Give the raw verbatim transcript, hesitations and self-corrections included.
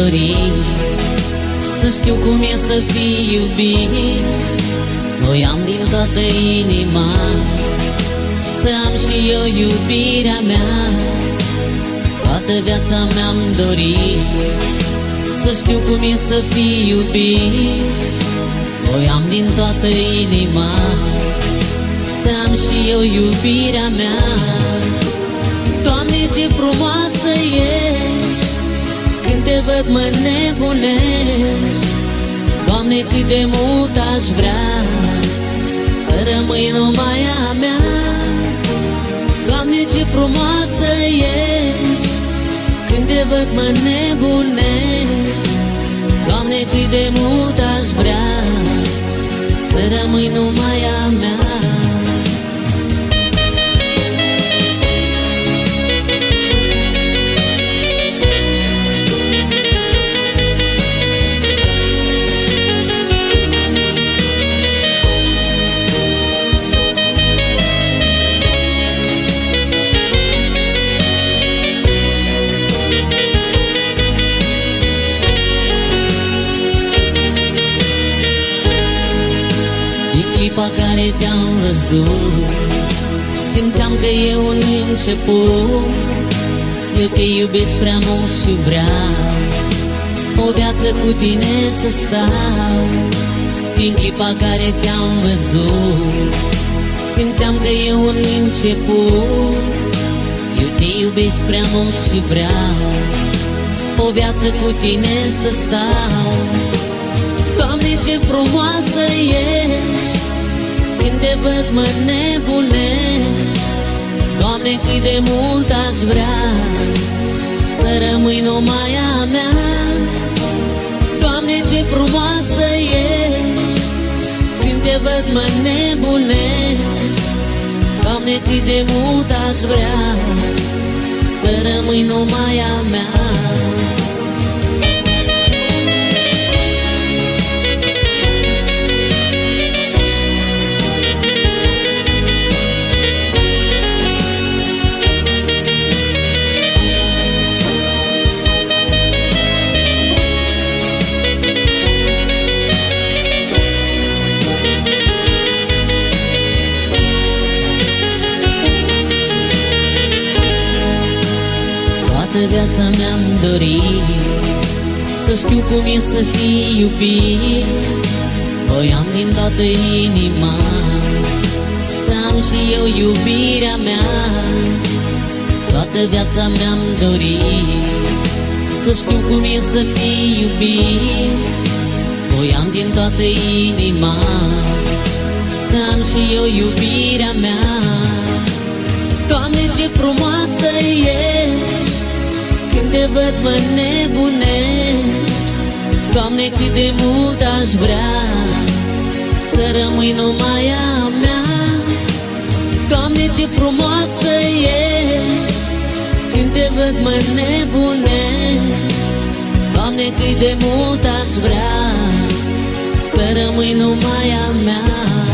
dori să știu cum e să fii iubit. Voiam din toată inima să am și eu iubirea mea. Toată viața mi-am dorit să știu cum e să fii iubit. Voiam din toată inima să am și eu iubirea mea. Doamne, ce frumoasă ești, când te văd mă nebunești. Doamne, cât de mult aș vrea să rămâi numai a mea. Doamne, ce frumoasă ești, când te văd mă nebunești. Doamne, cât de mult aș vrea să rămâi numai a mea. Clipa care te-am văzut, simțeam că e un început. Eu te iubesc prea mult și vreau o viață cu tine să stau. Din clipa care te-am văzut, simțeam că e un început. Eu te iubesc prea mult și vreau o viață cu tine să stau. Doamne, ce frumoasă ești, când te văd mă nebunești. Doamne, cât de mult aș vrea să rămâi numai a mea. Doamne, ce frumoasă ești, când te văd mă nebunești. Doamne, cât de mult aș vrea să rămâi numai a mea. Toată viața mi-am dorit să știu cum e să fii iubit. Voiam din toată inima să am și eu iubirea mea. Toată viața mi-am dorit să știu cum e să fii iubit. Voiam din toată inima să am și eu iubirea mea. Doamne, ce frumoasă ești, când te văd mă nebunești. Doamne, cât de mult aș vrea să rămâi numai a mea. Doamne, ce frumoasă ești, când te văd mă nebunești. Doamne, cât de mult aș vrea să rămâi numai a mea.